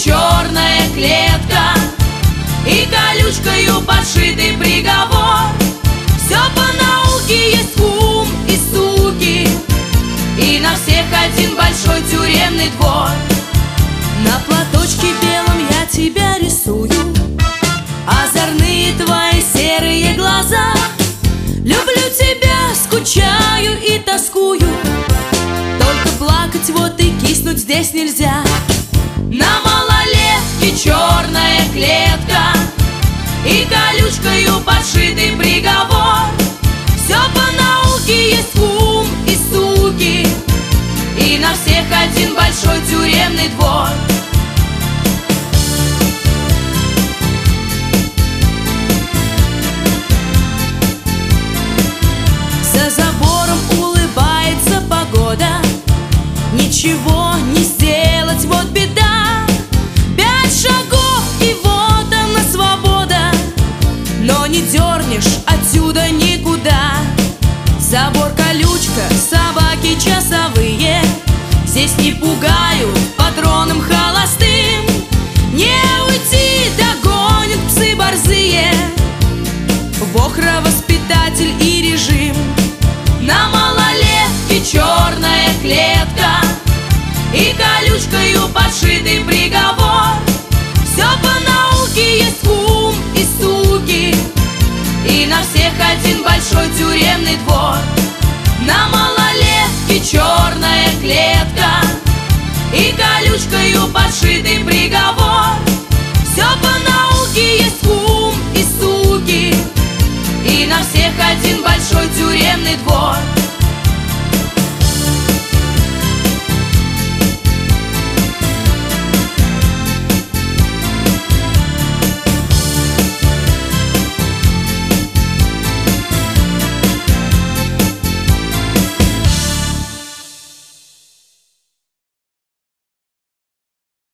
черная клетка и колючкою подшитый приговор. Все по науке, есть ум и суки, и на всех один большой тюремный двор. На платочке белом я тебя рисую, озорные твои серые глаза. Люблю тебя, скучаю и тоскую, только плакать вот и киснуть здесь нельзя. На малолетке черная клетка и колючкою подшитый приговор. Все по науке, есть ум и суки, и на всех один большой тюремный двор. За забором улыбается погода, ничего не сделать, вот беда. 5 шагов и вот она свобода, но не дернешь отсюда никуда. Забор, колючка, собаки часовые здесь не пугают патроном холостым. Не уйти, догонят псы борзые, Вохра воспитатель и режим. На малолетке черная клетка и колючкою подшитый приговор. Все по науке, есть ум и суки, и на всех один большой тюремный двор. На малолетке черная клетка и колючкою подшитый